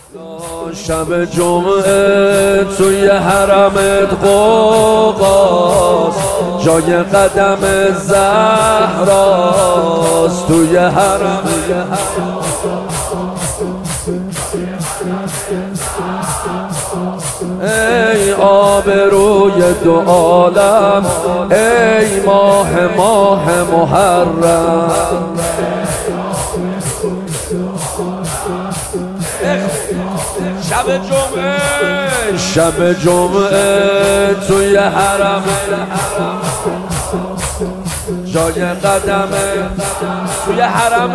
شب جمعه توی حرمت قوقاست، جای قدم زهراست توی حرم. ای آبروی دو عالم، ای ماه محرم. شب جمعه توی حرم، جای قدم توی حرم.